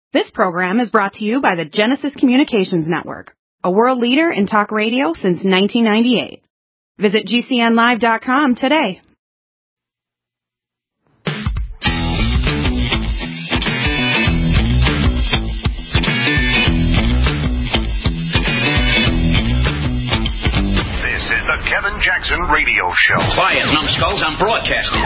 This program is brought to you by the Genesis Communications Network, a world leader in talk radio since 1998. Visit GCNlive.com today. This is the Kevin Jackson Radio Show. Quiet, numbskulls, I'm broadcasting.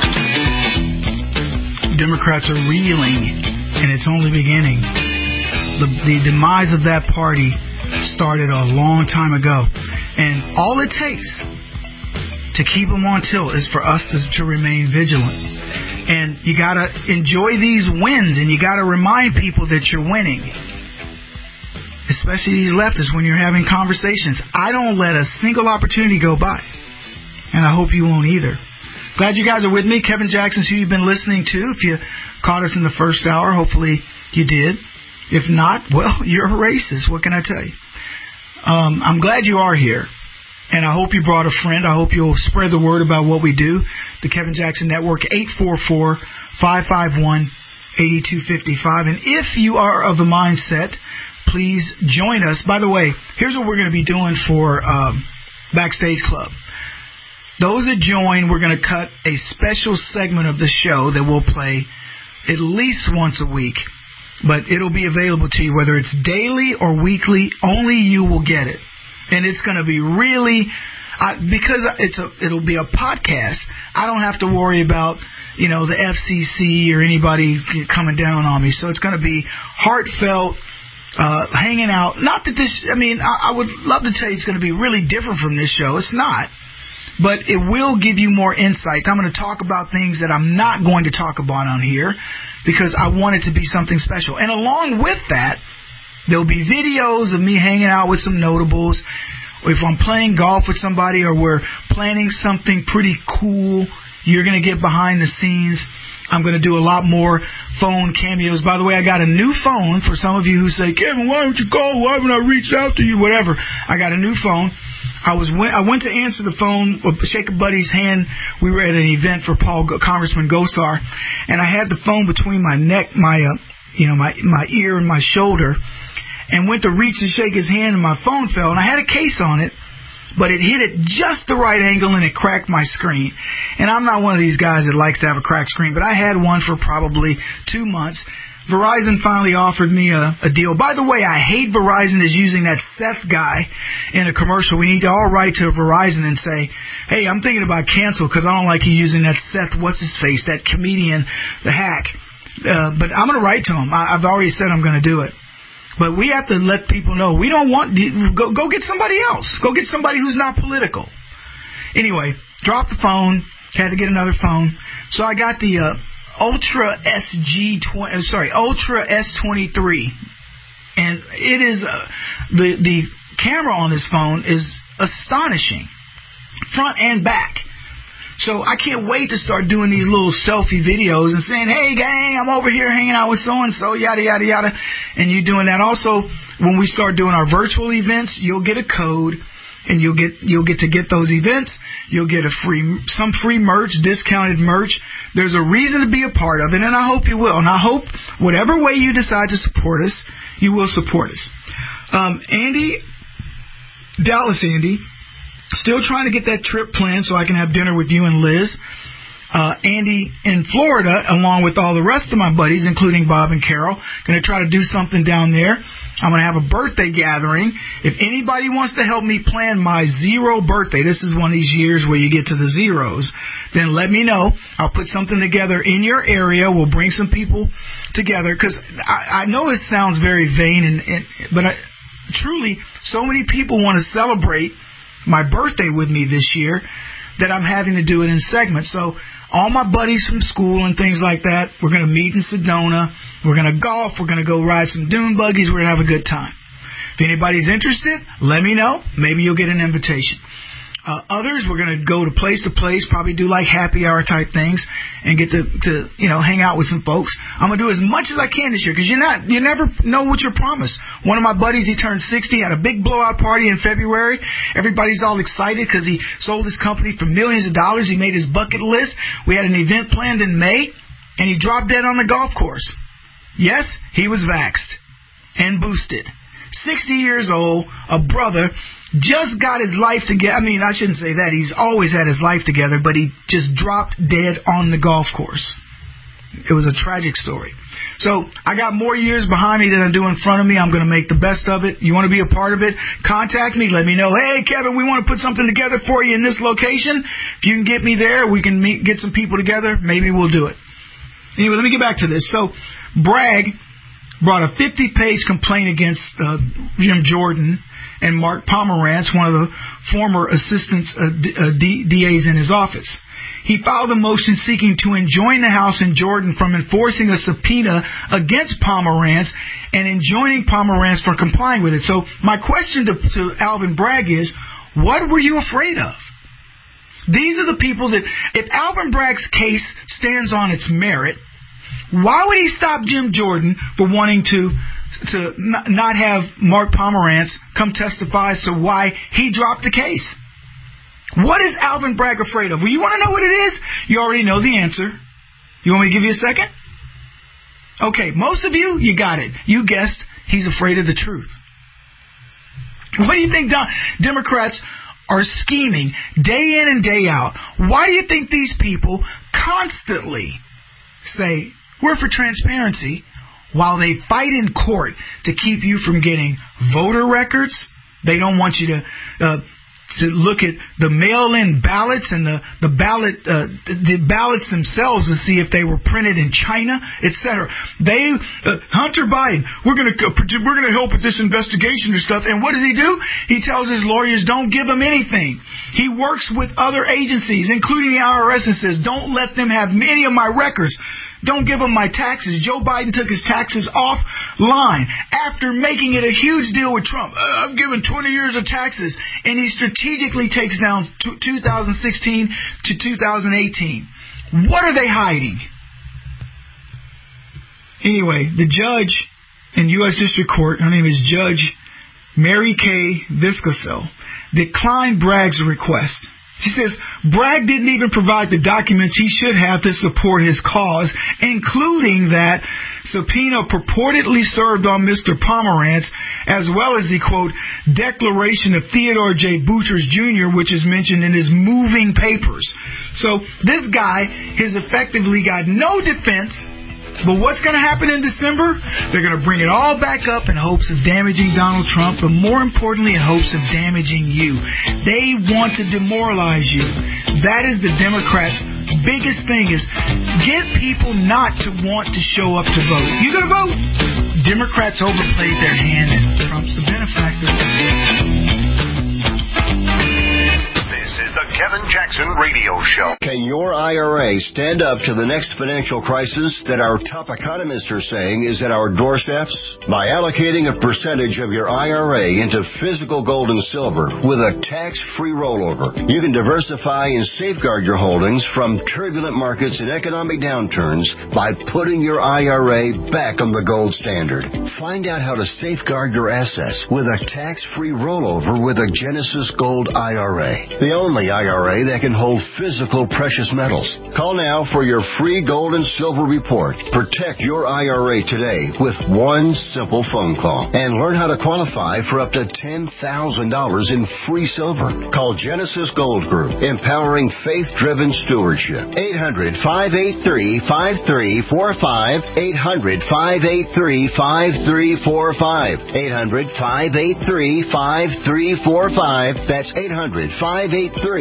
Democrats are reeling, and it's only beginning. The demise of that party started a long time ago, and all it takes to keep them on tilt is for us to remain vigilant. And you got to enjoy these wins, and you got to remind people that you're winning, especially these leftists when you're having conversations. I don't let a single opportunity go by, and I hope you won't either. Glad you guys are with me. Kevin Jackson's who you've been listening to. If you caught us in the first hour, hopefully you did. If not, well, you're a racist. What can I tell you? I'm glad you are here, and I hope you brought a friend. I hope you'll spread the word about what we do. The Kevin Jackson Network, 844-551-8255. And if you are of the mindset, please join us. By the way, here's what we're going to be doing for Backstage Club. Those that join, we're going to cut a special segment of the show that we'll play at least once a week. But it'll be available to you, whether it's daily or weekly. Only you will get it. And it's going to be really, because it'll be a podcast, I don't have to worry about, the FCC or anybody coming down on me. So it's going to be heartfelt, hanging out. Not that I would love to tell you it's going to be really different from this show. It's not. But it will give you more insight. I'm going to talk about things that I'm not going to talk about on here because I want it to be something special. And along with that, there'll be videos of me hanging out with some notables. If I'm playing golf with somebody or we're planning something pretty cool, you're going to get behind the scenes. I'm going to do a lot more phone cameos. By the way, I got a new phone for some of you who say, Kevin, why don't you call? Why haven't I reached out to you? Whatever. I got a new phone. I went to answer the phone, shake a buddy's hand. We were at an event for Congressman Gosar, and I had the phone between my neck, my ear and my shoulder, and went to reach and shake his hand, and my phone fell, and I had a case on it, but it hit at just the right angle, and it cracked my screen. And I'm not one of these guys that likes to have a cracked screen, but I had one for probably 2 months. Verizon finally offered me a deal. By the way, I hate Verizon is using that Seth guy in a commercial. We need to all write to Verizon and say, hey, I'm thinking about cancel because I don't like you using that Seth, what's-his-face, that comedian, the hack. But I'm going to write to him. I've already said I'm going to do it. But we have to let people know we don't want go get somebody else. Go get somebody who's not political. Anyway, dropped the phone. Had to get another phone. So I got the Ultra S23, and it is the camera on this phone is astonishing, front and back. So I can't wait to start doing these little selfie videos and saying, hey, gang, I'm over here hanging out with so-and-so, yada, yada, yada. And you doing that. Also, when we start doing our virtual events, you'll get a code, and you'll get to get those events. You'll get some free merch, discounted merch. There's a reason to be a part of it, and I hope you will. And I hope whatever way you decide to support us, you will support us. Dallas Andy, still trying to get that trip planned so I can have dinner with you and Liz. Andy in Florida, along with all the rest of my buddies, including Bob and Carol, going to try to do something down there. I'm going to have a birthday gathering. If anybody wants to help me plan my 0 birthday, this is one of these years where you get to the zeros, then let me know. I'll put something together in your area. We'll bring some people together because I know it sounds very vain, but truly, so many people want to celebrate my birthday with me this year that I'm having to do it in segments. So all my buddies from school and things like that, we're going to meet in Sedona. We're going to golf. We're going to go ride some dune buggies. We're going to have a good time. If anybody's interested, let me know. Maybe you'll get an invitation. Others, we're going to go to place, probably do like happy hour type things and get to hang out with some folks. I'm going to do as much as I can this year because you never know what you're promised. One of my buddies, he turned 60, had a big blowout party in February. Everybody's all excited because he sold his company for millions of dollars. He made his bucket list. We had an event planned in May, and he dropped dead on the golf course. Yes, he was vaxxed and boosted. 60 years old, a brother, just got his life together. I mean, I shouldn't say that. He's always had his life together, but he just dropped dead on the golf course. It was a tragic story. So I got more years behind me than I do in front of me. I'm going to make the best of it. You want to be a part of it? Contact me. Let me know. Hey, Kevin, we want to put something together for you in this location. If you can get me there, we can get some people together. Maybe we'll do it. Anyway, let me get back to this. So Bragg brought a 50-page complaint against Jim Jordan and Mark Pomerantz, one of the former assistants DAs in his office. He filed a motion seeking to enjoin the House and Jordan from enforcing a subpoena against Pomerantz and enjoining Pomerantz from complying with it. So my question to Alvin Bragg is, what were you afraid of? These are the people that, if Alvin Bragg's case stands on its merit, why would he stop Jim Jordan for wanting to not have Mark Pomerantz come testify as to why he dropped the case? What is Alvin Bragg afraid of? Well, you want to know what it is? You already know the answer. You want me to give you a second? Okay, most of you got it. You guessed he's afraid of the truth. What do you think Democrats are scheming day in and day out? Why do you think these people constantly say, we're for transparency, while they fight in court to keep you from getting voter records? They don't want you to look at the mail-in ballots and the ballots themselves to see if they were printed in China, etc. Hunter Biden, we're going to help with this investigation and stuff. And what does he do? He tells his lawyers, don't give him anything. He works with other agencies, including the IRS, and says, don't let them have any of my records. Don't give them my taxes. Joe Biden took his taxes offline after making it a huge deal with Trump. I've given 20 years of taxes. And he strategically takes down 2016 to 2018. What are they hiding? Anyway, the judge in U.S. District Court, her name is Judge Mary Kay Viscoso, declined Bragg's request. She says, Bragg didn't even provide the documents he should have to support his cause, including that subpoena purportedly served on Mr. Pomerantz, as well as the, quote, declaration of Theodore J. Boutros Jr., which is mentioned in his moving papers. So this guy has effectively got no defense. But what's going to happen in December? They're going to bring it all back up in hopes of damaging Donald Trump, but more importantly, in hopes of damaging you. They want to demoralize you. That is the Democrats' biggest thing, is get people not to want to show up to vote. You going to vote? Democrats overplayed their hand, and Trump's the benefactor. The Kevin Jackson Radio Show. Can your IRA stand up to the next financial crisis that our top economists are saying is at our doorsteps? By allocating a percentage of your IRA into physical gold and silver with a tax-free rollover, you can diversify and safeguard your holdings from turbulent markets and economic downturns by putting your IRA back on the gold standard. Find out how to safeguard your assets with a tax-free rollover with a Genesis Gold IRA. The only IRA that can hold physical precious metals. Call now for your free gold and silver report. Protect your IRA today with one simple phone call and learn how to qualify for up to $10,000 in free silver. Call Genesis Gold Group, empowering faith-driven stewardship. 800-583-5345. 800-583-5345. 800-583-5345. That's 800-583-5345.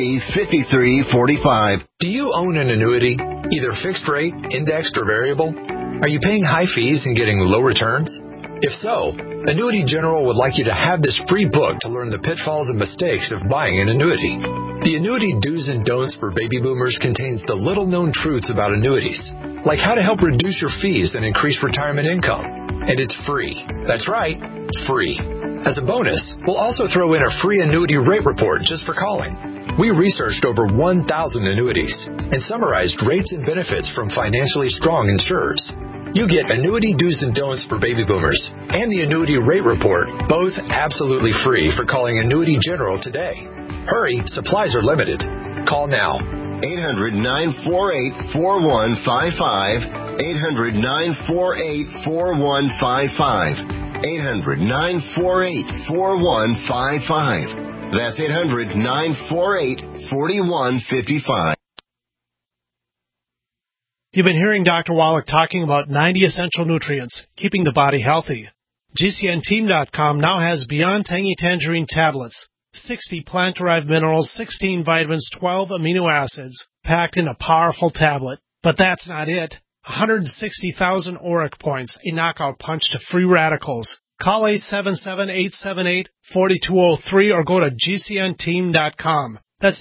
Do you own an annuity, either fixed rate, indexed, or variable? Are you paying high fees and getting low returns? If so, Annuity General would like you to have this free book to learn the pitfalls and mistakes of buying an annuity. The Annuity Do's and Don'ts for Baby Boomers contains the little-known truths about annuities, like how to help reduce your fees and increase retirement income. And it's free. That's right, free. As a bonus, we'll also throw in a free annuity rate report just for calling. We researched over 1,000 annuities and summarized rates and benefits from financially strong insurers. You get Annuity Do's and Don'ts for Baby Boomers and the Annuity Rate Report, both absolutely free for calling Annuity General today. Hurry, supplies are limited. Call now. 800-948-4155. 800-948-4155. 800-948-4155. That's 800-948-4155. You've been hearing Dr. Wallach talking about 90 essential nutrients, keeping the body healthy. GCNteam.com now has Beyond Tangy Tangerine tablets, 60 plant-derived minerals, 16 vitamins, 12 amino acids, packed in a powerful tablet. But that's not it. 160,000 auric points, a knockout punch to free radicals. Call 877-878-4203 or go to GCNteam.com. That's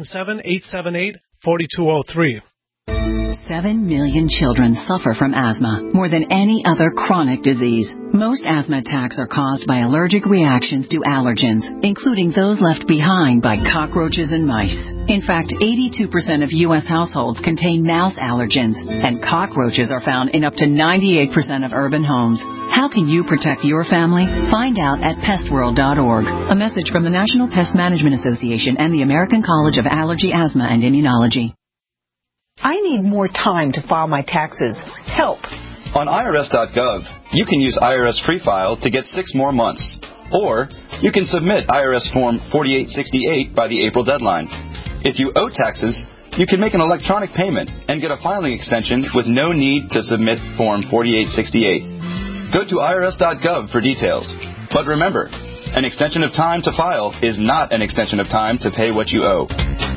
877-878-4203. 7 million children suffer from asthma, more than any other chronic disease. Most asthma attacks are caused by allergic reactions to allergens, including those left behind by cockroaches and mice. In fact, 82% of U.S. households contain mouse allergens, and cockroaches are found in up to 98% of urban homes. How can you protect your family? Find out at pestworld.org. A message from the National Pest Management Association and the American College of Allergy, Asthma, and Immunology. I need more time to file my taxes. Help. On IRS.gov, you can use IRS Free File to get 6 more months. Or you can submit IRS Form 4868 by the April deadline. If you owe taxes, you can make an electronic payment and get a filing extension with no need to submit Form 4868. Go to IRS.gov for details. But remember, an extension of time to file is not an extension of time to pay what you owe.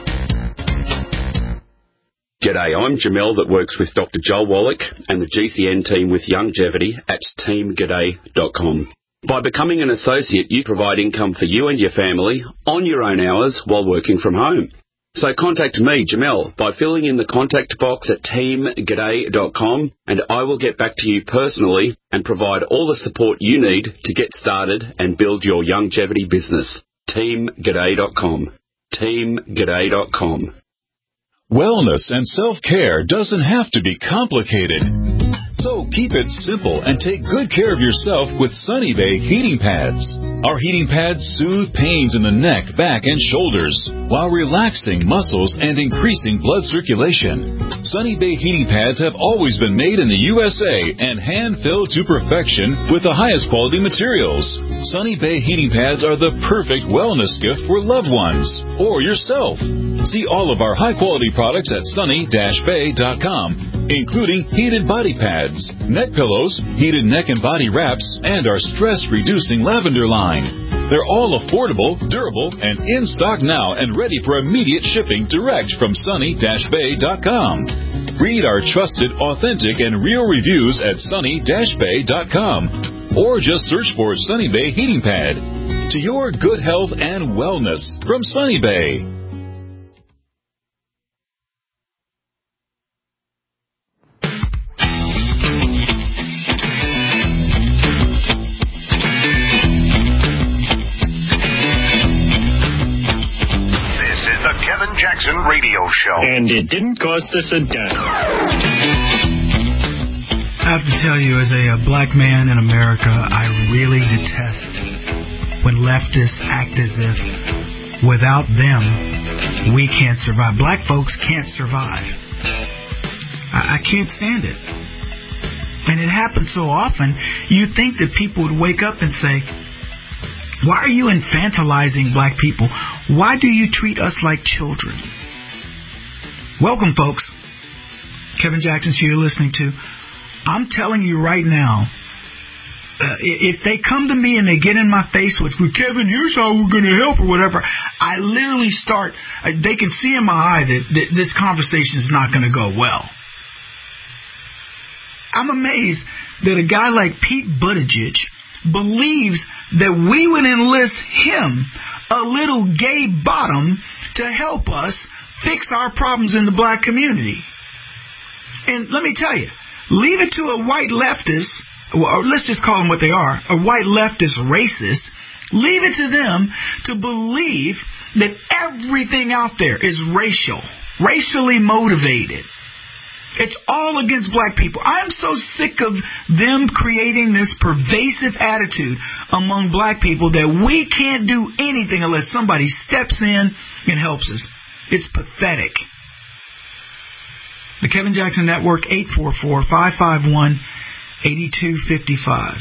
G'day, I'm Jamel that works with Dr. Joel Wallach and the GCN team with Longevity at teamg'day.com. By becoming an associate, you provide income for you and your family on your own hours while working from home. So contact me, Jamel, by filling in the contact box at teamg'day.com, and I will get back to you personally and provide all the support you need to get started and build your longevity business. teamg'day.com. teamg'day.com. Wellness and self-care doesn't have to be complicated. So keep it simple and take good care of yourself with Sunny Bay heating pads. Our heating pads soothe pains in the neck, back, and shoulders while relaxing muscles and increasing blood circulation. Sunny Bay heating pads have always been made in the USA and hand-filled to perfection with the highest quality materials. Sunny Bay heating pads are the perfect wellness gift for loved ones or yourself. See all of our high-quality products at sunny-bay.com, including heated body pads, neck pillows, heated neck and body wraps, and our stress-reducing lavender line. They're all affordable, durable, and in stock now and ready for immediate shipping direct from sunny-bay.com. Read our trusted, authentic, and real reviews at sunny-bay.com or just search for Sunny Bay Heating Pad. To your good health and wellness from Sunny Bay. Jackson Radio Show. And it didn't cost us a dime. I have to tell you, as a black man in America, I really detest when leftists act as if without them, we can't survive. Black folks can't survive. I can't stand it. And it happens so often, you'd think that people would wake up and say, why are you infantilizing black people? Why do you treat us like children? Welcome, folks. Kevin Jackson's here you're listening to. I'm telling you right now, if they come to me and they get in my face with, well, Kevin, here's how we're going to help or whatever, I literally start, they can see in my eye that this conversation is not going to go well. I'm amazed that a guy like Pete Buttigieg believes that we would enlist him, a little gay bottom, to help us fix our problems in the black community. And let me tell you, leave it to a white leftist, or let's just call them what they are, a white leftist racist, leave it to them to believe that everything out there is racially motivated. It's all against black people. I'm so sick of them creating this pervasive attitude among black people that we can't do anything unless somebody steps in and helps us. It's pathetic. The Kevin Jackson Network, 844-551-8255.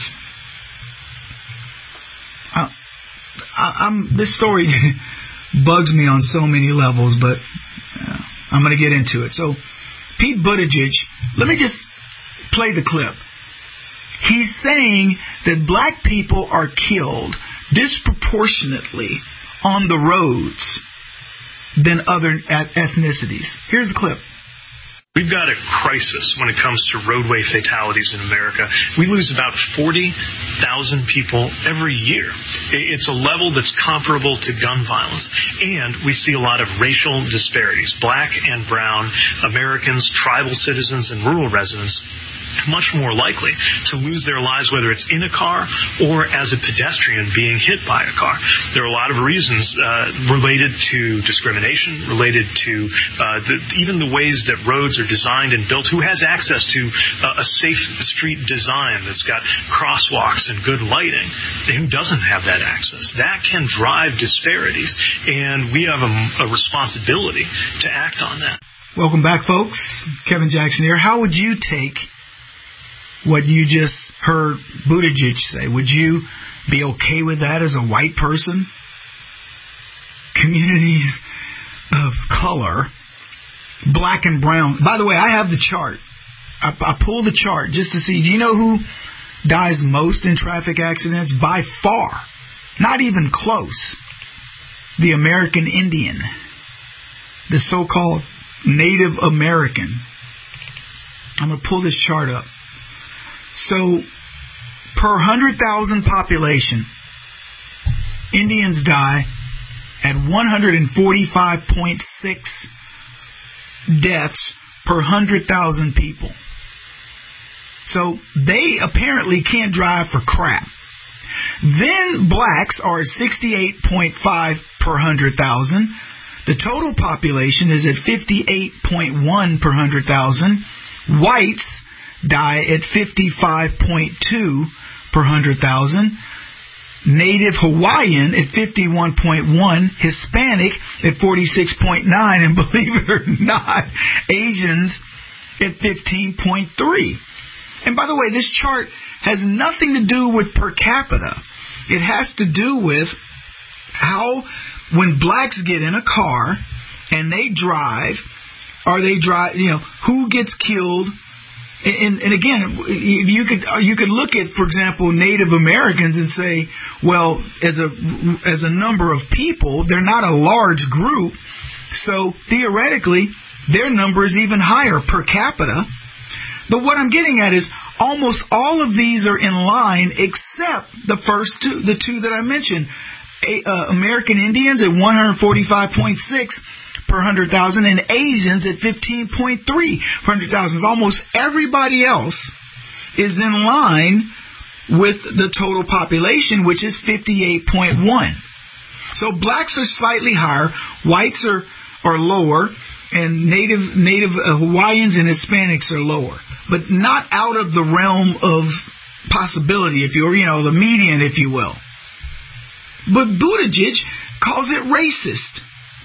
This story bugs me on so many levels, but I'm going to get into it. So, Pete Buttigieg, let me just play the clip. He's saying that black people are killed disproportionately on the roads than other ethnicities. Here's the clip. We've got a crisis when it comes to roadway fatalities in America. We lose about 40,000 people every year. It's a level that's comparable to gun violence. And we see a lot of racial disparities. Black and brown Americans, tribal citizens, and rural residents much more likely to lose their lives, whether it's in a car or as a pedestrian being hit by a car. There are a lot of reasons related to discrimination, related to even the ways that roads are designed and built. Who has access to a safe street design that's got crosswalks and good lighting? Who doesn't have that access? That can drive disparities, and we have a responsibility to act on that. Welcome back, folks. Kevin Jackson here. How would you take what you just heard Buttigieg say? Would you be okay with that as a white person? Communities of color, black and brown. By the way, I have the chart. I pulled the chart just to see. Do you know who dies most in traffic accidents? By far, not even close, the American Indian, the so-called Native American. I'm going to pull this chart up. So, per 100,000 population, Indians die at 145.6 deaths per 100,000 people. So, they apparently can't drive for crap. Then, blacks are at 68.5 per 100,000. The total population is at 58.1 per 100,000. Whites die at 55.2 per 100,000. Native Hawaiian at 51.1. Hispanic at 46.9. And believe it or not, Asians at 15.3. And by the way, this chart has nothing to do with per capita. It has to do with how when blacks get in a car and they drive, who gets killed. And again, you could look at, for example, Native Americans and say, well, as a number of people, they're not a large group, so theoretically their number is even higher per capita. But what I'm getting at is almost all of these are in line except the first two, the two that I mentioned. American Indians at 145.6 per 100,000, and Asians at 15.3 per 100,000. Almost everybody else is in line with the total population, which is 58.1. So blacks are slightly higher, whites are lower, and Native Hawaiians and Hispanics are lower, but not out of the realm of possibility, the median, if you will. But Buttigieg calls it racist.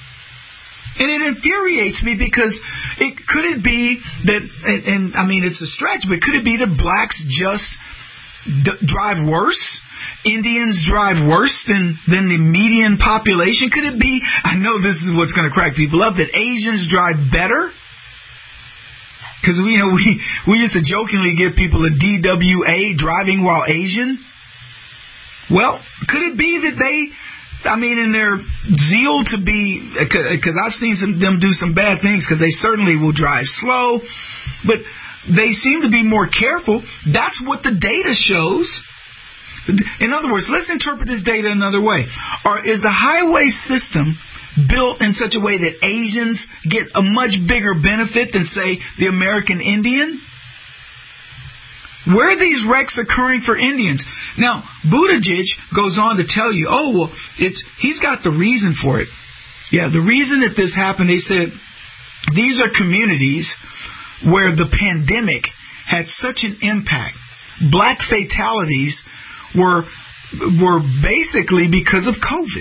And it infuriates me because could it be that, and I mean it's a stretch, but could it be that blacks just drive worse? Indians drive worse than the median population? Could it be, I know this is what's going to crack people up, that Asians drive better? Because we used to jokingly give people a DWA, driving while Asian. Well, could it be that they, in their zeal to be, because I've seen them do some bad things, because they certainly will drive slow, but they seem to be more careful. That's what the data shows. In other words, let's interpret this data another way. Is the highway system built in such a way that Asians get a much bigger benefit than, say, the American Indian? Where are these wrecks occurring for Indians? Now, Buttigieg goes on to tell you, he's got the reason for it. Yeah, the reason that this happened, they said, these are communities where the pandemic had such an impact. Black fatalities were basically because of COVID.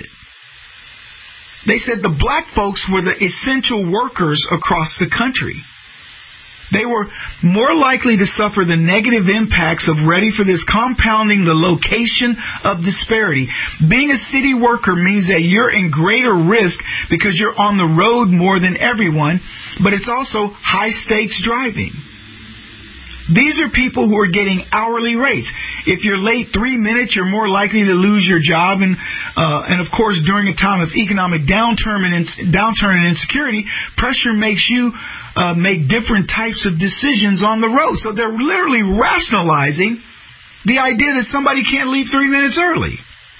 They said the black folks were the essential workers across the country. They were more likely to suffer the negative impacts of ready for this, compounding the location of disparity. Being a city worker means that you're in greater risk because you're on the road more than everyone, but it's also high-stakes driving. These are people who are getting hourly rates. If you're late 3 minutes, you're more likely to lose your job. And of course, during a time of economic downturn and insecurity, pressure makes you make different types of decisions on the road. So they're literally rationalizing the idea that somebody can't leave 3 minutes early.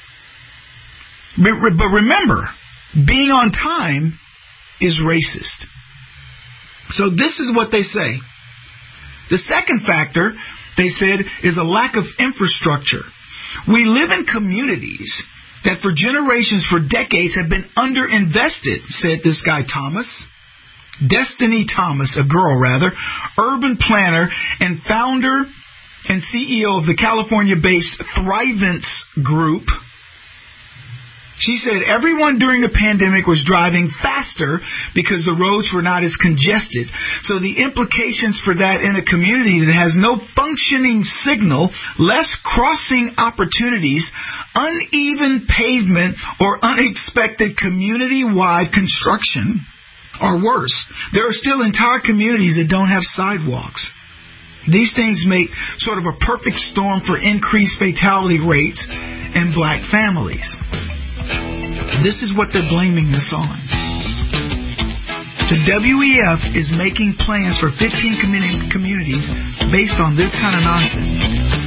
But remember, being on time is racist. So this is what they say. The second factor, they said, is a lack of infrastructure. We live in communities that for generations, for decades, have been underinvested, said this guy Thomas. Destiny Thomas, a girl rather, urban planner and founder and CEO of the California-based Thrivance Group. She said everyone during the pandemic was driving faster because the roads were not as congested. So the implications for that in a community that has no functioning signal, less crossing opportunities, uneven pavement, or unexpected community-wide construction are worse. There are still entire communities that don't have sidewalks. These things make sort of a perfect storm for increased fatality rates in black families. This is what they're blaming this on. The WEF is making plans for 15 communities based on this kind of nonsense.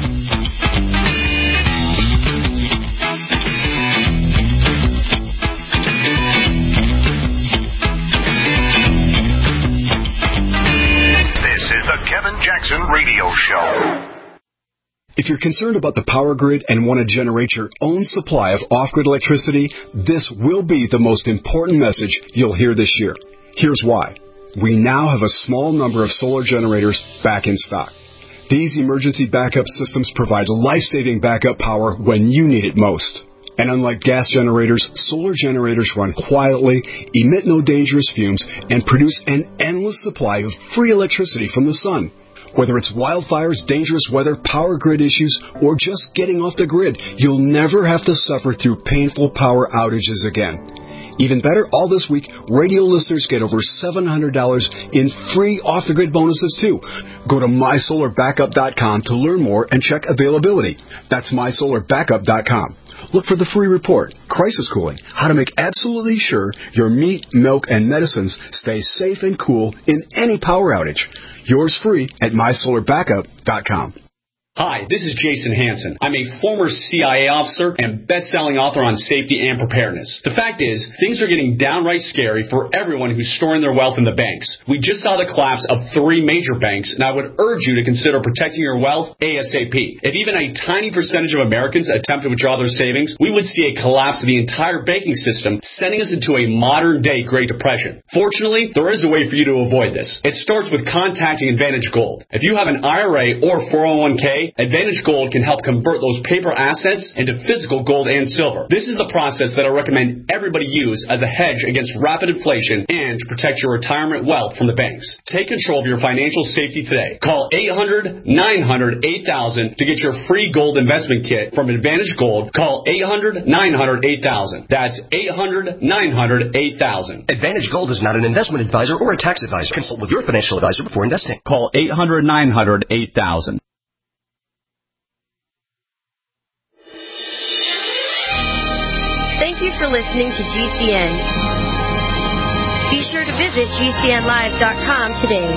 This is the Kevin Jackson Radio Show. If you're concerned about the power grid and want to generate your own supply of off-grid electricity, this will be the most important message you'll hear this year. Here's why. We now have a small number of solar generators back in stock. These emergency backup systems provide life-saving backup power when you need it most. And unlike gas generators, solar generators run quietly, emit no dangerous fumes, and produce an endless supply of free electricity from the sun. Whether it's wildfires, dangerous weather, power grid issues, or just getting off the grid, you'll never have to suffer through painful power outages again. Even better, all this week, radio listeners get over $700 in free off-the-grid bonuses, too. Go to mysolarbackup.com to learn more and check availability. That's mysolarbackup.com. Look for the free report, Crisis Cooling, how to make absolutely sure your meat, milk, and medicines stay safe and cool in any power outage. Yours free at mysolarbackup.com. Hi, this is Jason Hansen. I'm a former CIA officer and best-selling author on safety and preparedness. The fact is, things are getting downright scary for everyone who's storing their wealth in the banks. We just saw the collapse of 3 major banks, and I would urge you to consider protecting your wealth ASAP. If even a tiny percentage of Americans attempt to withdraw their savings, we would see a collapse of the entire banking system, sending us into a modern-day Great Depression. Fortunately, there is a way for you to avoid this. It starts with contacting Advantage Gold. If you have an IRA or 401k, Advantage Gold can help convert those paper assets into physical gold and silver. This is the process that I recommend everybody use as a hedge against rapid inflation and to protect your retirement wealth from the banks. Take control of your financial safety today. Call 800-900-8000 to get your free gold investment kit from Advantage Gold. Call 800-900-8000. That's 800-900-8000. Advantage Gold is not an investment advisor or a tax advisor. Consult with your financial advisor before investing. Call 800-900-8000. Thank you for listening to GCN. Be sure to visit GCNlive.com today.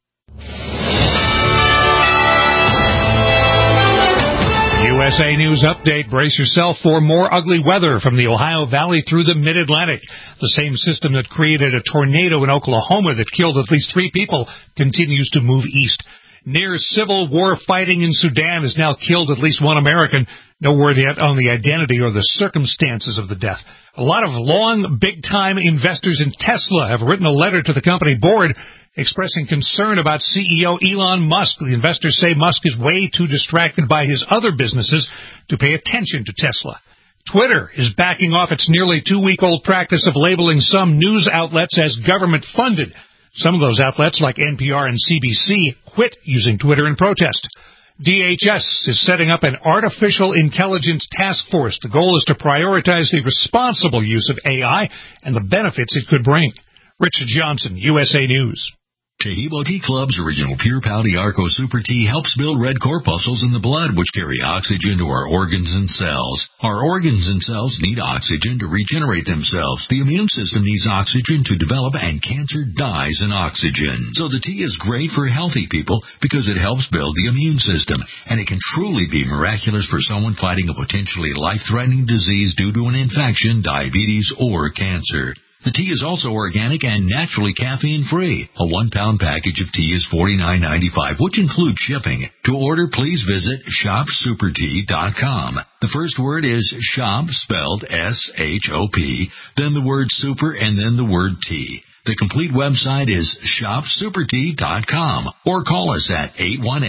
USA News Update. Brace yourself for more ugly weather from the Ohio Valley through the Mid-Atlantic. The same system that created a tornado in Oklahoma that killed at least 3 people continues to move east. Near civil war fighting in Sudan has now killed at least 1 American. No word yet on the identity or the circumstances of the death. A lot of long, big-time investors in Tesla have written a letter to the company board expressing concern about CEO Elon Musk. The investors say Musk is way too distracted by his other businesses to pay attention to Tesla. Twitter is backing off its nearly 2-week-old practice of labeling some news outlets as government-funded. Some of those outlets, like NPR and CBC, quit using Twitter in protest. DHS is setting up an artificial intelligence task force. The goal is to prioritize the responsible use of AI and the benefits it could bring. Richard Johnson, USA News. Taheebo Tea Club's original Pure Pouty Arco Super Tea helps build red corpuscles in the blood, which carry oxygen to our organs and cells. Our organs and cells need oxygen to regenerate themselves. The immune system needs oxygen to develop, and cancer dies in oxygen. So the tea is great for healthy people because it helps build the immune system, and it can truly be miraculous for someone fighting a potentially life-threatening disease due to an infection, diabetes, or cancer. The tea is also organic and naturally caffeine-free. A 1-pound package of tea is $49.95, which includes shipping. To order, please visit shopsupertea.com. The first word is shop, spelled S-H-O-P, then the word super, and then the word tea. The complete website is shopsupertea.com, or call us at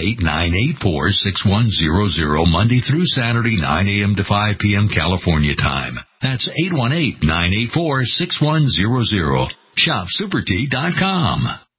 818-984-6100 Monday through Saturday, 9 a.m. to 5 p.m. California time. That's 818-984-6100. shopsupertea.com.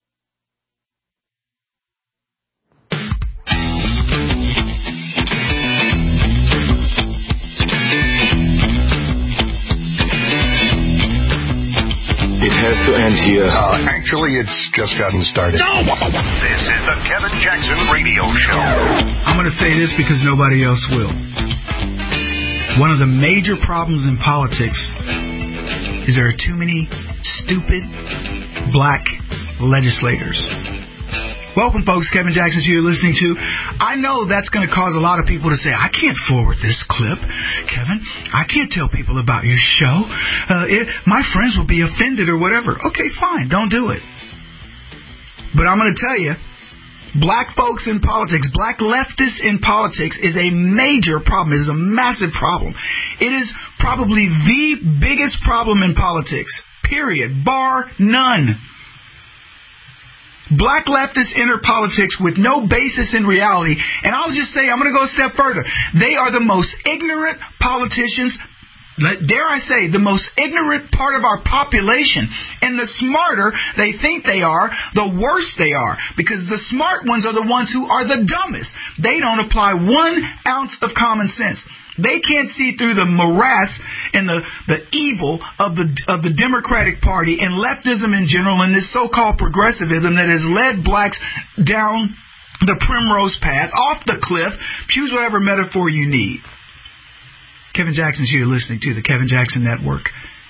It has to end here. Actually, it's just gotten started. No! This is the Kevin Jackson Radio Show. I'm going to say this because nobody else will. One of the major problems in politics is there are too many stupid black legislators. Welcome, folks. Kevin Jackson, you're listening to. I know that's going to cause a lot of people to say, I can't forward this clip, Kevin. I can't tell people about your show. My friends will be offended or whatever. Okay, fine. Don't do it. But I'm going to tell you, black folks in politics, black leftists in politics is a major problem. It is a massive problem. It is probably the biggest problem in politics, period, bar none. Black leftists enter politics with no basis in reality. And I'll just say, I'm going to go a step further. They are the most ignorant politicians, dare I say, the most ignorant part of our population. And the smarter they think they are, the worse they are. Because the smart ones are the ones who are the dumbest. They don't apply 1 ounce of common sense. They can't see through the morass and the evil of the Democratic Party and leftism in general and this so-called progressivism that has led blacks down the primrose path, off the cliff. Choose whatever metaphor you need. Kevin Jackson's here listening to the Kevin Jackson Network.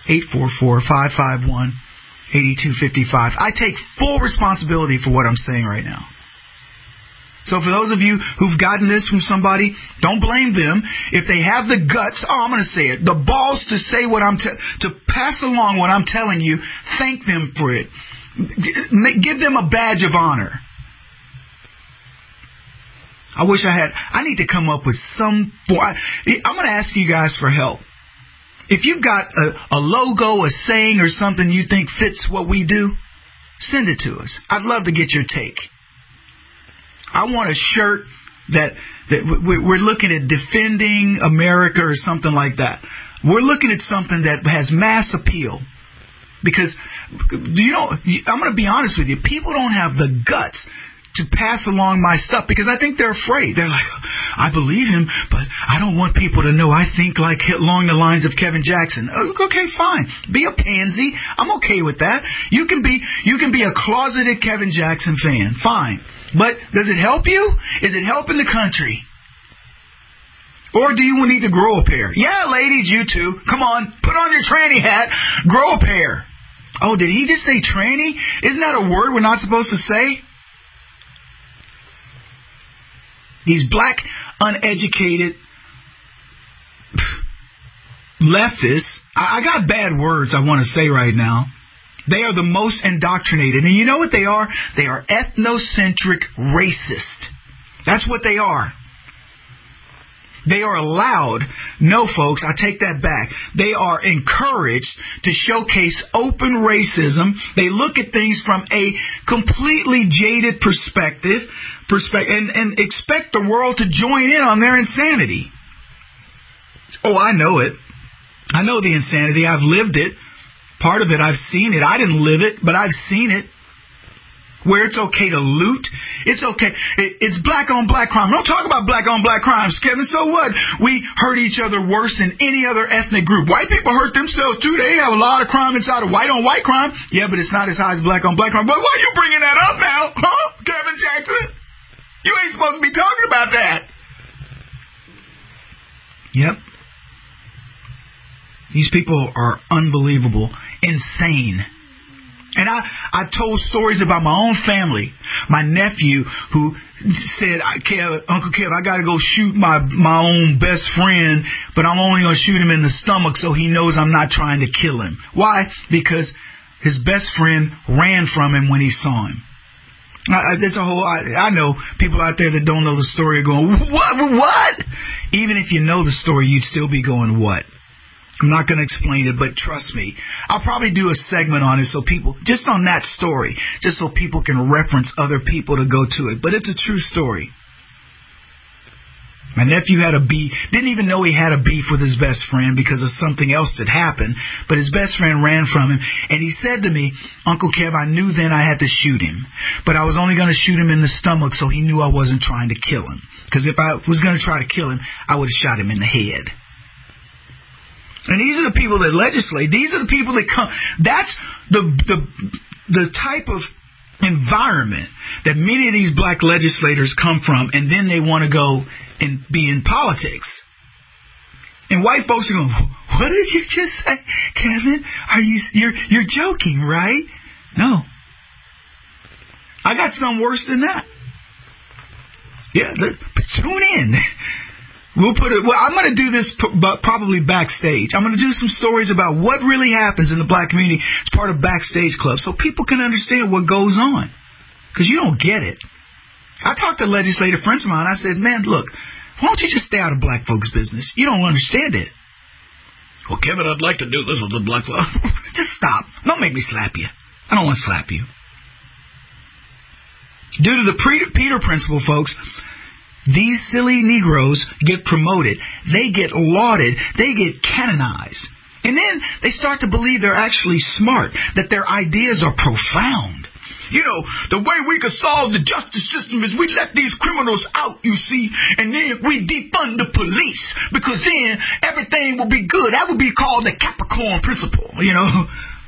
844-551-8255. I take full responsibility for what I'm saying right now. So for those of you who've gotten this from somebody, don't blame them. If they have the guts, I'm going to say it, the balls to say what to pass along what I'm telling you, thank them for it. Give them a badge of honor. I wish I need to come up with I'm going to ask you guys for help. If you've got a logo, a saying, or something you think fits what we do, send it to us. I'd love to get your take. I want a shirt that we're looking at defending America or something like that. We're looking at something that has mass appeal. Because, I'm going to be honest with you, people don't have the guts to pass along my stuff because I think they're afraid. They're like, I believe him, but I don't want people to know I think like along the lines of Kevin Jackson. Okay, fine. Be a pansy. I'm okay with that. You can be a closeted Kevin Jackson fan. Fine. But does it help you? Is it helping the country? Or do you need to grow a pair? Yeah, ladies, you too. Come on, put on your tranny hat. Grow a pair. Oh, did he just say tranny? Isn't that a word we're not supposed to say? These black, uneducated leftists, I got bad words I want to say right now. They are the most indoctrinated. And you know what they are? They are ethnocentric racists. That's what they are. They are allowed. No, folks, I take that back. They are encouraged to showcase open racism. They look at things from a completely jaded perspective and expect the world to join in on their insanity. Oh, I know it. I know the insanity. I've lived it. Part of it, I've seen it. I didn't live it, but I've seen it. where it's okay to loot. It's okay. It's black on black crime. Don't talk about black on black crimes, Kevin. So what? We hurt each other worse than any other ethnic group. White people hurt themselves too. They have a lot of crime inside of white on white crime. Yeah, but it's not as high as black on black crime. But why are you bringing that up now? Huh, Kevin Jackson? You ain't supposed to be talking about that. Yep. These people are unbelievable. Insane. And I told stories about my own family. My nephew who said, Uncle Kev, I got to go shoot my own best friend, but I'm only going to shoot him in the stomach so he knows I'm not trying to kill him. Why? Because his best friend ran from him when he saw him. There's a whole. I know people out there that don't know the story are going, what? Even if you know the story, you'd still be going, what? I'm not going to explain it, but trust me, I'll probably do a segment on it so people, just on that story, just so people can reference other people to go to it. But it's a true story. My nephew had a beef, didn't even know he had a beef with his best friend because of something else that happened, but his best friend ran from him, and he said to me, Uncle Kev, I knew then I had to shoot him, but I was only going to shoot him in the stomach so he knew I wasn't trying to kill him. Because if I was going to try to kill him, I would have shot him in the head. And these are the people that legislate. These are the people that come. That's the type of environment that many of these black legislators come from, and then they want to go and be in politics. And white folks are going, what did you just say, Kevin? You're joking, right? No. I got some worse than that. Yeah, tune in. I'm going to do this probably backstage. I'm going to do some stories about what really happens in the black community as part of Backstage Club so people can understand what goes on. Because you don't get it. I talked to legislative friends of mine. I said, man, look, why don't you just stay out of black folks' business? You don't understand it. Well, Kevin, I'd like to do this with the black folks. Just stop. Don't make me slap you. I don't want to slap you. Due to the Peter Principle, folks, these silly Negroes get promoted. They get lauded. They get canonized. And then they start to believe they're actually smart, that their ideas are profound. You know, the way we could solve the justice system is we let these criminals out, you see, and then we defund the police, because then everything will be good. That would be called the Capricorn Principle, you know.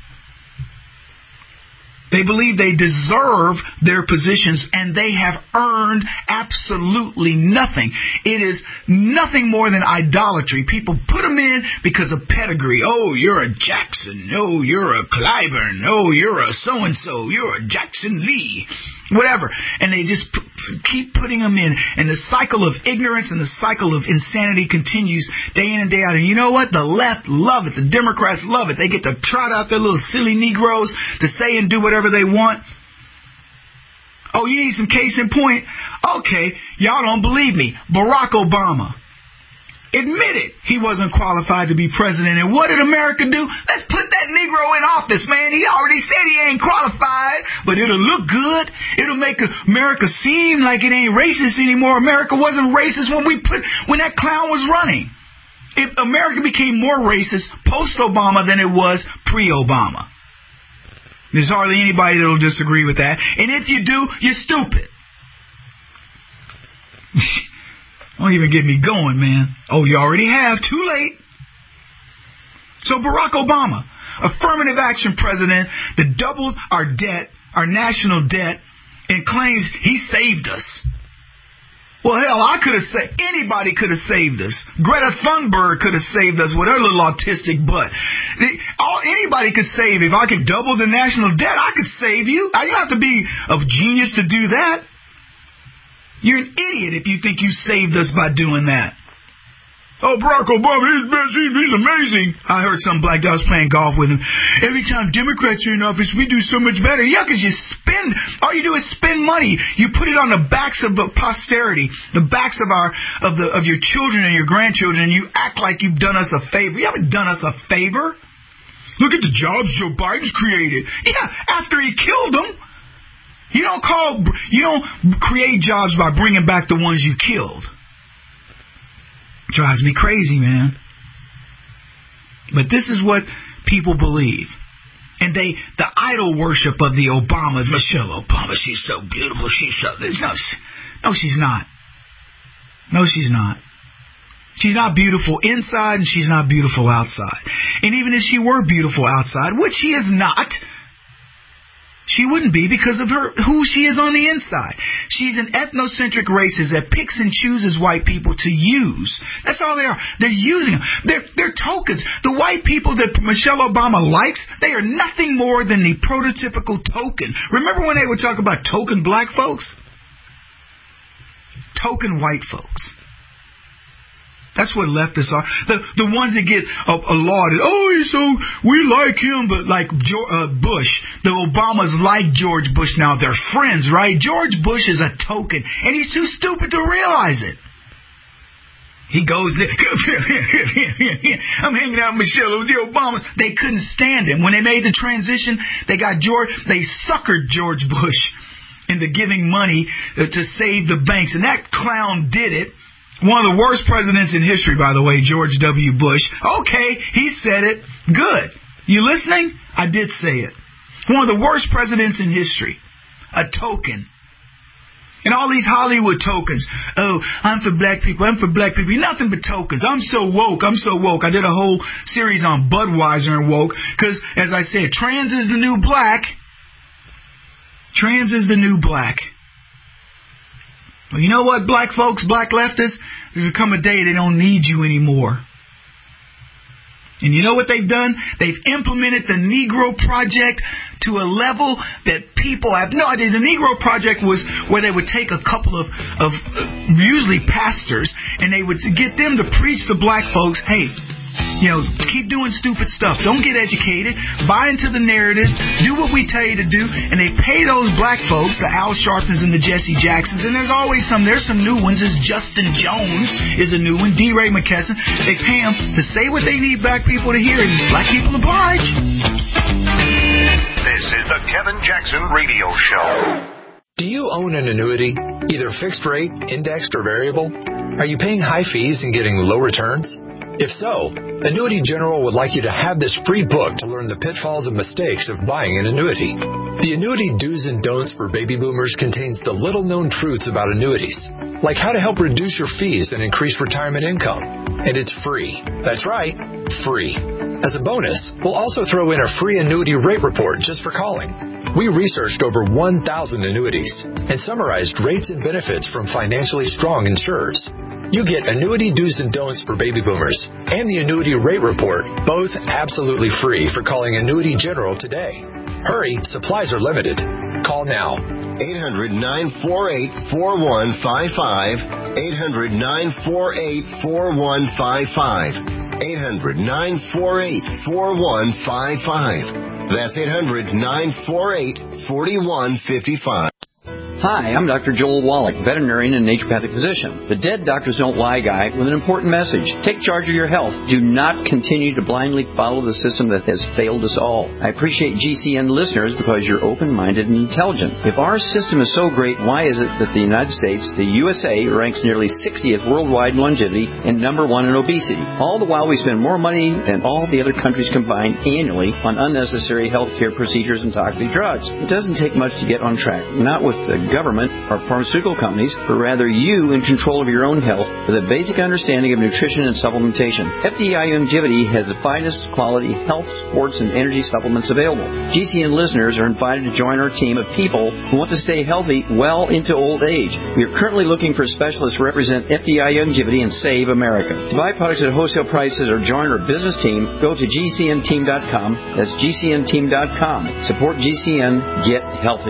They believe they deserve their positions, and they have earned absolutely nothing. It is nothing more than idolatry. People put them in because of pedigree. Oh, you're a Jackson. Oh, you're a Clyburn. Oh, you're a so-and-so. You're a Jackson Lee. Whatever. And they just keep putting them in. And the cycle of ignorance and the cycle of insanity continues day in and day out. And you know what? The left love it. The Democrats love it. They get to trot out their little silly Negroes to say and do whatever they want. Oh, you need some case in point? Okay, y'all don't believe me. Barack Obama admitted he wasn't qualified to be president. And what did America do? Let's put that Negro in office, man. He already said he ain't qualified, but it'll look good. It'll make America seem like it ain't racist anymore. America wasn't racist when that clown was running. If America became more racist post-Obama than it was pre-Obama. There's hardly anybody that will disagree with that. And if you do, you're stupid. Don't even get me going, man. Oh, you already have. Too late. So Barack Obama, affirmative action president that doubled our debt, our national debt, and claims he saved us. Well, hell, anybody could have saved us. Greta Thunberg could have saved us with her little autistic butt. Anybody could save. If I could double the national debt, I could save you. You don't have to be a genius to do that. You're an idiot if you think you saved us by doing that. Oh, Barack Obama, he's best. He's amazing. I heard some black guy was playing golf with him. Every time Democrats are in office, we do so much better. Yeah, because all you do is spend money. You put it on the backs of the posterity, the backs of your children and your grandchildren, and you act like you've done us a favor. You haven't done us a favor. Look at the jobs Joe Biden's created. Yeah, after he killed them. You don't create jobs by bringing back the ones you killed. Drives me crazy, man. But this is what people believe. And the idol worship of the Obamas. Michelle Obama, she's so beautiful. No, she's not. No, she's not. She's not beautiful inside and she's not beautiful outside. And even if she were beautiful outside, which she is not, she wouldn't be because of who she is on the inside. She's an ethnocentric racist that picks and chooses white people to use. That's all they are. They're using them. They're tokens. The white people that Michelle Obama likes, they are nothing more than the prototypical token. Remember when they would talk about token black folks? Token white folks. That's what leftists are. The ones that get lauded. Oh, so we like him, but like Bush. The Obamas like George Bush now. They're friends, right? George Bush is a token, and he's too stupid to realize it. He goes there. I'm hanging out with Michelle. It was the Obamas. They couldn't stand him. When they made the transition, they suckered George Bush into giving money to save the banks. And that clown did it. One of the worst presidents in history, by the way, George W. Bush. Okay, he said it. Good. You listening? I did say it. One of the worst presidents in history. A token. And all these Hollywood tokens. Oh, I'm for black people. I'm for black people. Nothing but tokens. I'm so woke. I'm so woke. I did a whole series on Budweiser and woke. Because, as I said, trans is the new black. Trans is the new black. Well, you know what, black folks, black leftists? There's come a day they don't need you anymore. And you know what they've done? They've implemented the Negro Project to a level that people have no idea. The Negro Project was where they would take a couple of usually pastors, and they would get them to preach to black folks, hey, keep doing stupid stuff. Don't get educated. Buy into the narratives. Do what we tell you to do. And they pay those black folks, the Al Sharptons and the Jesse Jacksons. And there's some new ones. There's Justin Jones is a new one. D. Ray McKesson. They pay them to say what they need black people to hear. And black people oblige. This is the Kevin Jackson Radio Show. Do you own an annuity, either fixed rate, indexed, or variable? Are you paying high fees and getting low returns? If so, Annuity General would like you to have this free book to learn the pitfalls and mistakes of buying an annuity. The Annuity Do's and Don'ts for Baby Boomers contains the little-known truths about annuities, like how to help reduce your fees and increase retirement income. And it's free. That's right, free. As a bonus, we'll also throw in a free annuity rate report just for calling. We researched over 1,000 annuities and summarized rates and benefits from financially strong insurers. You get Annuity Do's and Don'ts for Baby Boomers and the Annuity Rate Report, both absolutely free for calling Annuity General today. Hurry, supplies are limited. Call now. 800-948-4155. 800-948-4155. 800-948-4155. That's 800-948-4155. Hi, I'm Dr. Joel Wallach, veterinarian and naturopathic physician. The Dead Doctors Don't Lie guy with an important message. Take charge of your health. Do not continue to blindly follow the system that has failed us all. I appreciate GCN listeners because you're open-minded and intelligent. If our system is so great, why is it that the United States, the USA, ranks nearly 60th worldwide in longevity and number 1 in obesity? All the while we spend more money than all the other countries combined annually on unnecessary healthcare procedures and toxic drugs. It doesn't take much to get on track. Not with the government or pharmaceutical companies, but rather you in control of your own health with a basic understanding of nutrition and supplementation. FDI Longevity has the finest quality health, sports, and energy supplements available. GCN listeners are invited to join our team of people who want to stay healthy well into old age. We are currently looking for specialists to represent FDI Longevity and Save America. To buy products at wholesale prices or join our business team, go to GCNteam.com. That's GCNteam.com. Support GCN. Get healthy.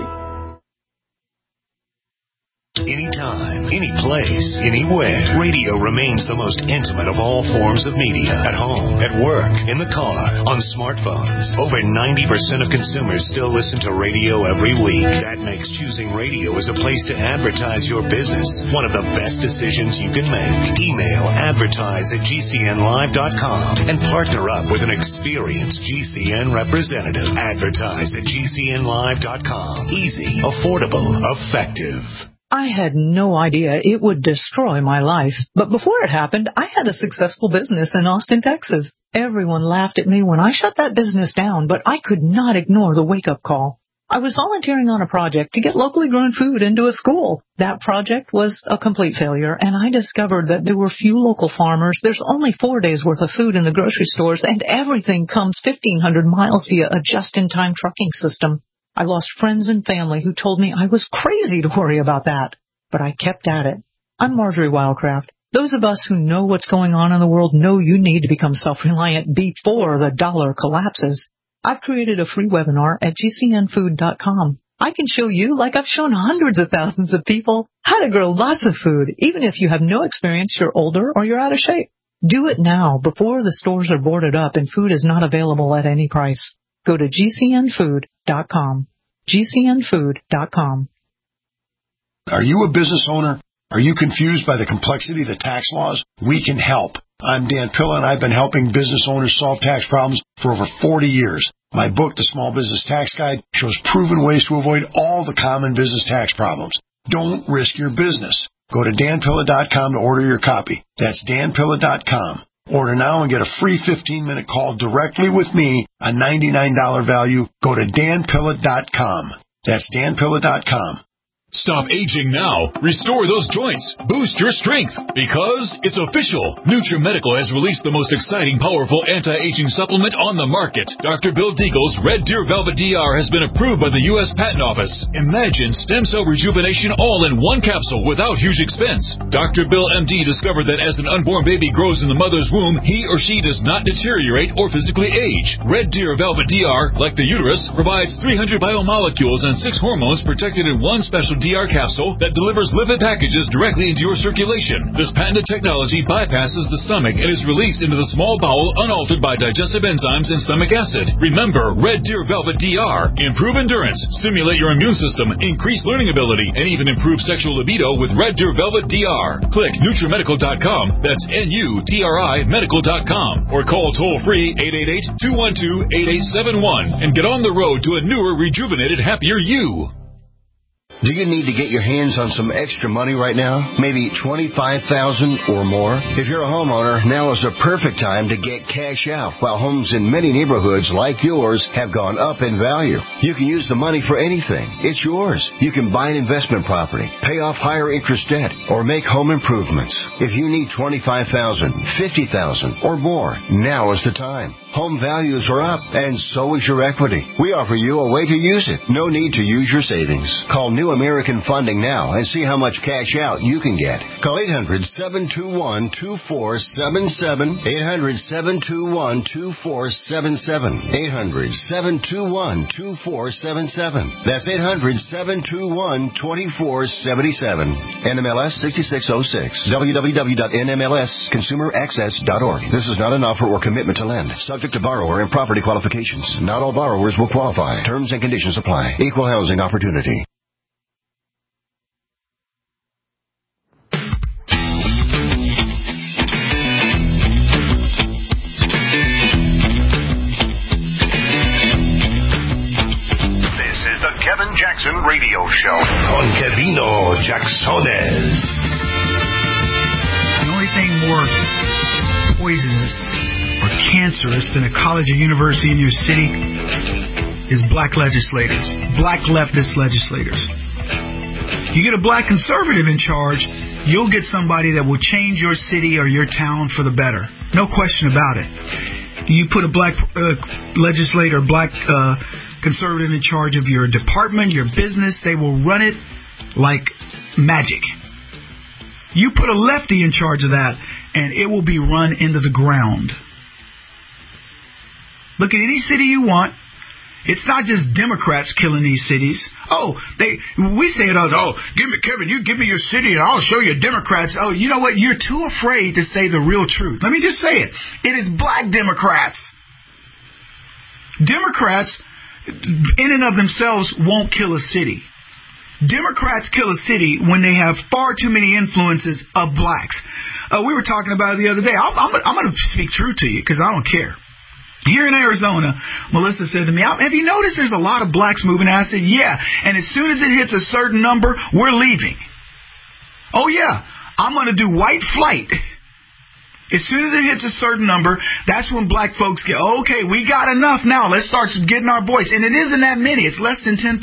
Anytime, any place, anywhere. Radio remains the most intimate of all forms of media. At home, at work, in the car, on smartphones. Over 90% of consumers still listen to radio every week. That makes choosing radio as a place to advertise your business one of the best decisions you can make. Email advertise@gcnlive.com and partner up with an experienced GCN representative. Advertise@gcnlive.com. Easy, affordable, effective. I had no idea it would destroy my life. But before it happened, I had a successful business in Austin, Texas. Everyone laughed at me when I shut that business down, but I could not ignore the wake-up call. I was volunteering on a project to get locally grown food into a school. That project was a complete failure, and I discovered that there were few local farmers. There's only 4 days' worth of food in the grocery stores, and everything comes 1,500 miles via a just-in-time trucking system. I lost friends and family who told me I was crazy to worry about that, but I kept at it. I'm Marjorie Wildcraft. Those of us who know what's going on in the world know you need to become self-reliant before the dollar collapses. I've created a free webinar at gcnfood.com. I can show you, like I've shown hundreds of thousands of people, how to grow lots of food, even if you have no experience, you're older, or you're out of shape. Do it now, before the stores are boarded up and food is not available at any price. Go to gcnfood.com. gcnfood.com. Are you a business owner? Are you confused by the complexity of the tax laws? We can help. I'm Dan Pilla, and I've been helping business owners solve tax problems for over 40 years. My book, The Small Business Tax Guide, shows proven ways to avoid all the common business tax problems. Don't risk your business. Go to danpilla.com to order your copy. That's danpilla.com. Order now and get a free 15-minute call directly with me, a $99 value. Go to danpilla.com. That's danpilla.com. Stop aging now. Restore those joints. Boost your strength. Because it's official. NutriMedical has released the most exciting, powerful anti-aging supplement on the market. Dr. Bill Deagle's Red Deer Velvet DR has been approved by the U.S. Patent Office. Imagine stem cell rejuvenation all in one capsule without huge expense. Dr. Bill MD discovered that as an unborn baby grows in the mother's womb, he or she does not deteriorate or physically age. Red Deer Velvet DR, like the uterus, provides 300 biomolecules and 6 hormones protected in one special DR capsule that delivers lipid packages directly into your circulation. This patented technology bypasses the stomach and is released into the small bowel unaltered by digestive enzymes and stomach acid. Remember, Red Deer Velvet DR. Improve endurance, stimulate your immune system, increase learning ability, and even improve sexual libido with Red Deer Velvet DR. Click NutriMedical.com, that's NUTRI Medical.com, or call toll-free 888-212-8871 and get on the road to a newer, rejuvenated, happier you. Do you need to get your hands on some extra money right now? Maybe $25,000 or more? If you're a homeowner, now is the perfect time to get cash out while homes in many neighborhoods like yours have gone up in value. You can use the money for anything. It's yours. You can buy an investment property, pay off higher interest debt, or make home improvements. If you need $25,000, $50,000 or more, now is the time. Home values are up, and so is your equity. We offer you a way to use it. No need to use your savings. Call New American Funding now and see how much cash out you can get. Call 800-721-2477. 800-721-2477. 800-721-2477. That's 800-721-2477. NMLS 6606. www.nmlsconsumeraccess.org. This is not an offer or commitment to lend. Subject to borrower and property qualifications. Not all borrowers will qualify. Terms and conditions apply. Equal housing opportunity. Kevin Jackson Radio Show on Kevino Jacksones. The only thing more poisonous or cancerous than a college or university in your city is black legislators, black leftist legislators. You get a black conservative in charge, you'll get somebody that will change your city or your town for the better. No question about it. You put a black legislator, black conservative in charge of your department, your business, they will run it like magic. You put a lefty in charge of that, and it will be run into the ground. Look at any city you want. It's not just Democrats killing these cities. We say it all. Kevin, you give me your city and I'll show you Democrats. Oh, you know what? You're too afraid to say the real truth. Let me just say it. It is black Democrats. Democrats, in and of themselves, won't kill a city. Democrats kill a city when they have far too many influences of blacks. We were talking about it the other day. I'm going to speak true to you because I don't care. Here in Arizona, Melissa said to me, have you noticed there's a lot of blacks moving? And I said, yeah. And as soon as it hits a certain number, we're leaving. Oh, yeah. I'm going to do white flight. As soon as it hits a certain number, that's when black folks get, okay, we got enough now. Let's start getting our voice. And it isn't that many. It's less than 10%.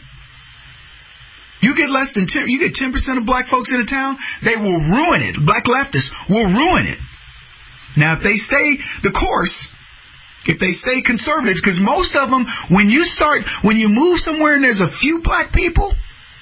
You get less than 10, you get 10% of black folks in a town, they will ruin it. Black leftists will ruin it. Now, if they stay the course, if they stay conservative, because most of them, when you move somewhere and there's a few black people,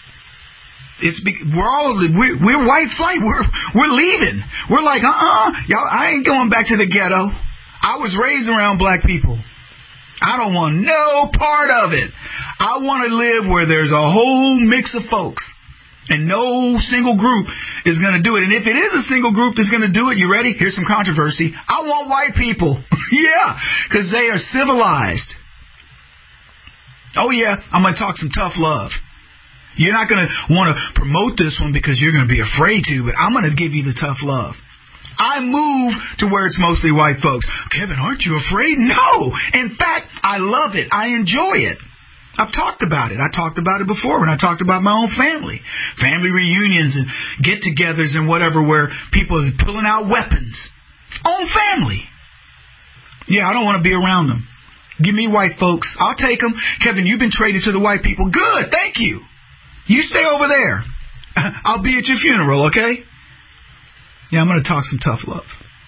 we're white flight. We're leaving. We're like, y'all, I ain't going back to the ghetto. I was raised around black people. I don't want no part of it. I want to live where there's a whole mix of folks. And no single group is going to do it. And if it is a single group that's going to do it, you ready? Here's some controversy. I want white people. Yeah, because they are civilized. Oh, yeah, I'm going to talk some tough love. You're not going to want to promote this one because you're going to be afraid to, but I'm going to give you the tough love. I move to where it's mostly white folks. Kevin, aren't you afraid? No. In fact, I love it. I enjoy it. I've talked about it. I talked about it before when I talked about my own family. Family reunions and get-togethers and whatever where people are pulling out weapons. Own family. Yeah, I don't want to be around them. Give me white folks. I'll take them. Kevin, you've been traded to the white people. Good. Thank you. You stay over there. I'll be at your funeral, okay? Yeah, I'm going to talk some tough love.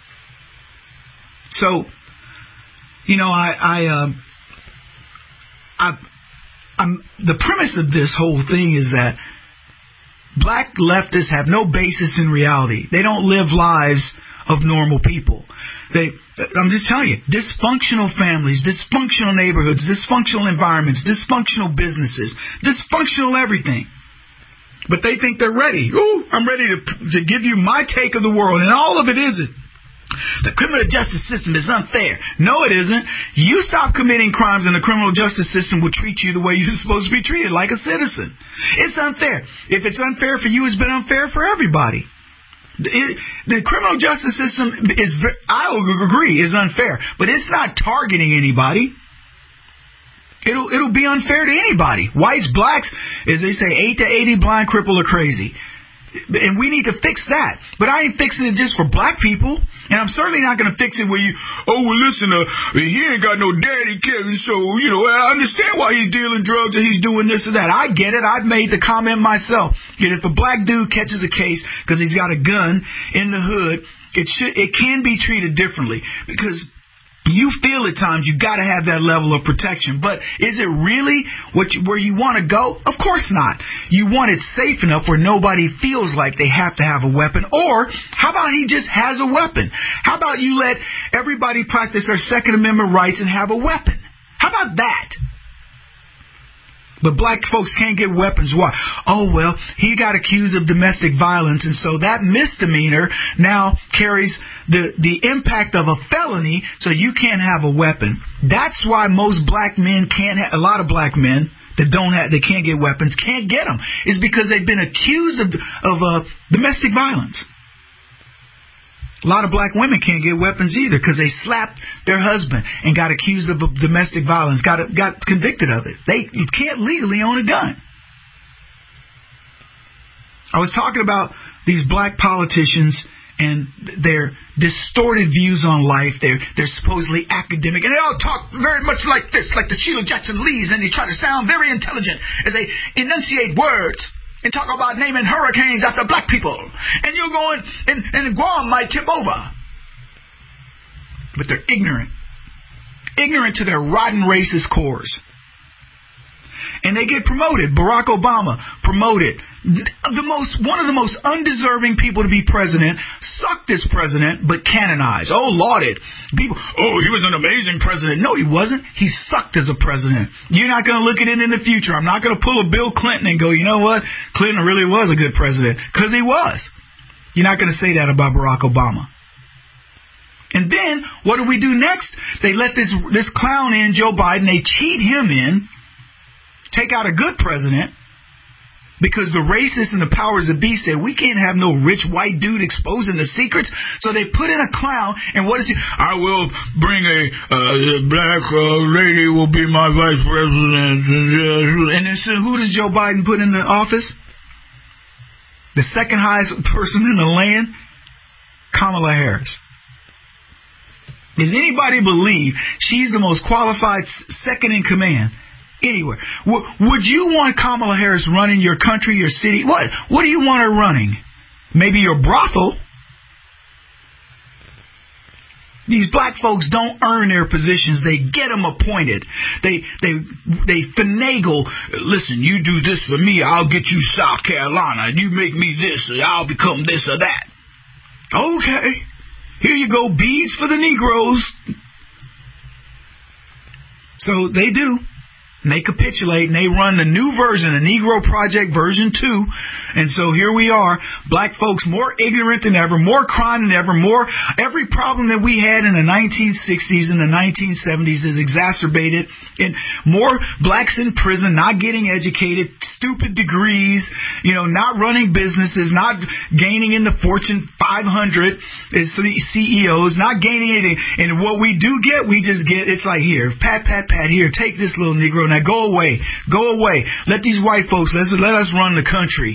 So, you know, the premise of this whole thing is that black leftists have no basis in reality. They don't live lives of normal people. I'm just telling you, dysfunctional families, dysfunctional neighborhoods, dysfunctional environments, dysfunctional businesses, dysfunctional everything. But they think they're ready. Ooh, I'm ready to give you my take of the world. And all of it is the criminal justice system is unfair. No, it isn't. You stop committing crimes and the criminal justice system will treat you the way you're supposed to be treated, like a citizen. It's unfair. If it's unfair for you, it's been unfair for everybody. The criminal justice system is, I agree, is unfair, but it's not targeting anybody. It'll be unfair to anybody. Whites, blacks, as they say, 8 to 80 blind, cripple, or crazy. And we need to fix that. But I ain't fixing it just for black people. And I'm certainly not going to fix it where listen, he ain't got no daddy, Kevin, so, I understand why he's dealing drugs and he's doing this or that. I get it. I've made the comment myself. Yet if a black dude catches a case because he's got a gun in the hood, it can be treated differently. Because you feel at times you got to have that level of protection. But is it really where you want to go? Of course not. You want it safe enough where nobody feels like they have to have a weapon. Or how about he just has a weapon? How about you let everybody practice their Second Amendment rights and have a weapon? How about that? But black folks can't get weapons. Why? Oh, well, he got accused of domestic violence, and so that misdemeanor now carries the impact of a felony, so you can't have a weapon. That's why most black men a lot of black men that can't get weapons, can't get them. It's because they've been accused of domestic violence. A lot of black women can't get weapons either because they slapped their husband and got accused of domestic violence, got convicted of it. You can't legally own a gun. I was talking about these black politicians and their distorted views on life. They're supposedly academic, and they all talk very much like this, like the Sheila Jackson Lees, and they try to sound very intelligent as they enunciate words. And talk about naming hurricanes after black people. And you're going, and Guam might tip over. But they're ignorant. Ignorant to their rotten racist cores. And they get promoted. Barack Obama promoted. One of the most undeserving people to be president, sucked as president, but canonized. Oh, lauded. People, he was an amazing president. No, he wasn't. He sucked as a president. You're not going to look at it in the future. I'm not going to pull a Bill Clinton and go, you know what? Clinton really was a good president. Because he was. You're not going to say that about Barack Obama. And then, what do we do next? They let this clown in, Joe Biden. They cheat him in. Take out a good president because the racists and the powers that be said we can't have no rich white dude exposing the secrets. So they put in a clown, and what is he? I will bring a black lady will be my vice president. And then so who does Joe Biden put in the office? The second highest person in the land, Kamala Harris. Does anybody believe she's the most qualified second in command anywhere? Would you want Kamala Harris running your country, your city? What do you want her running? Maybe your brothel. These black folks don't earn their positions. They get them appointed. They finagle. Listen, you do this for me, I'll get you South Carolina. You make me this, I'll become this or that. Okay. Here you go, beads for the Negroes. So they do. And they capitulate, and they run the new version, the Negro Project version 2. And so here we are, black folks more ignorant than ever, more crime than ever, every problem that we had in the 1960s and the 1970s is exacerbated. And more blacks in prison, not getting educated, stupid degrees, not running businesses, not gaining in the Fortune 500 as the CEOs, not gaining anything. And what we do get, we just get, it's like, here, pat, here, take this little Negro. Now go away. Let these white folks, let us run the country.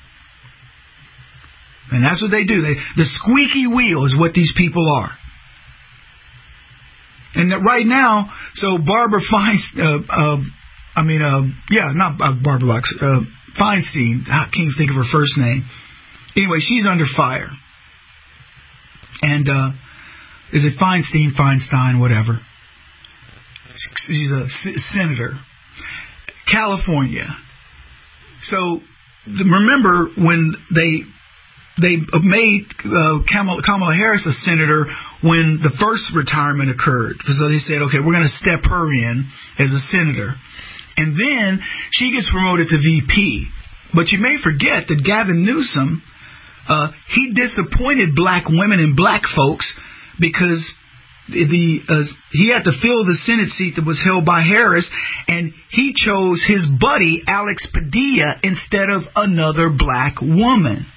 And that's what they do. The squeaky wheel is what these people are. And that right now, so Barbara Feinstein, Feinstein, I can't think of her first name. Anyway, she's under fire. And is it Feinstein, whatever. She's a senator. California. So remember when they made Kamala Harris a senator when the first retirement occurred. So they said, okay, we're going to step her in as a senator. And then she gets promoted to VP. But you may forget that Gavin Newsom, he disappointed black women and black folks because he had to fill the Senate seat that was held by Harris, and he chose his buddy Alex Padilla instead of another black woman.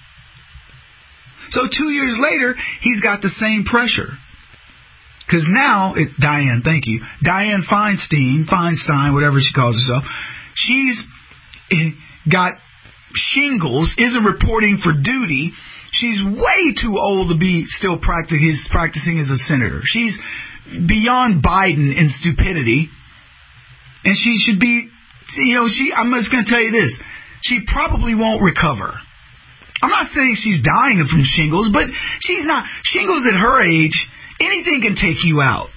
So 2 years later, he's got the same pressure. Because now, Dianne Feinstein, whatever she calls herself, she's got shingles, isn't reporting for duty. She's way too old to be still practicing as a senator. She's beyond Biden in stupidity. And she should be, I'm just going to tell you this. She probably won't recover. I'm not saying she's dying from shingles, but she's not. Shingles at her age, anything can take you out.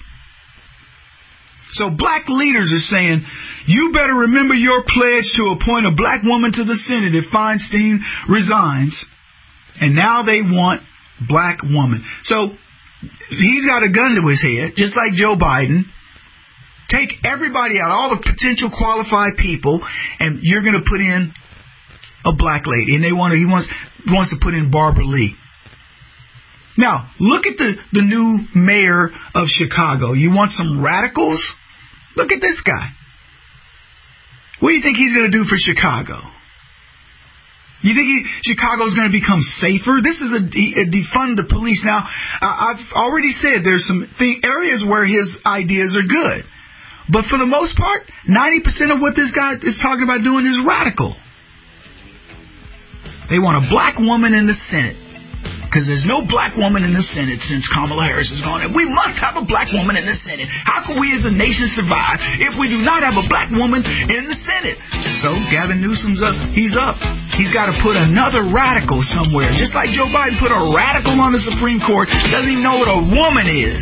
So black leaders are saying, you better remember your pledge to appoint a black woman to the Senate if Feinstein resigns. And now they want black woman. So he's got a gun to his head, just like Joe Biden. Take everybody out, all the potential qualified people, and you're going to put in a black lady. And he wants to put in Barbara Lee. Now, look at the new mayor of Chicago. You want some radicals? Look at this guy. What do you think he's going to do for Chicago? You think Chicago's going to become safer? This is a defund the police. Now, I've already said there's some areas where his ideas are good. But for the most part, 90% of what this guy is talking about doing is radical. They want a black woman in the Senate. Because there's no black woman in the Senate since Kamala Harris is gone. And we must have a black woman in the Senate. How can we as a nation survive if we do not have a black woman in the Senate? So Gavin Newsom's up. He's up. He's got to put another radical somewhere. Just like Joe Biden put a radical on the Supreme Court. Doesn't even know what a woman is.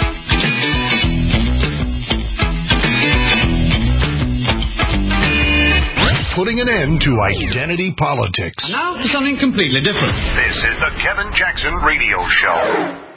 Putting an end to identity politics. And now for something completely different. This is the Kevin Jackson Radio Show.